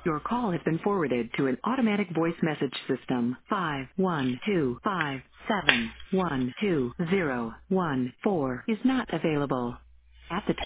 Your call has been forwarded to an automatic voice message system. 51257120014 is not available. At the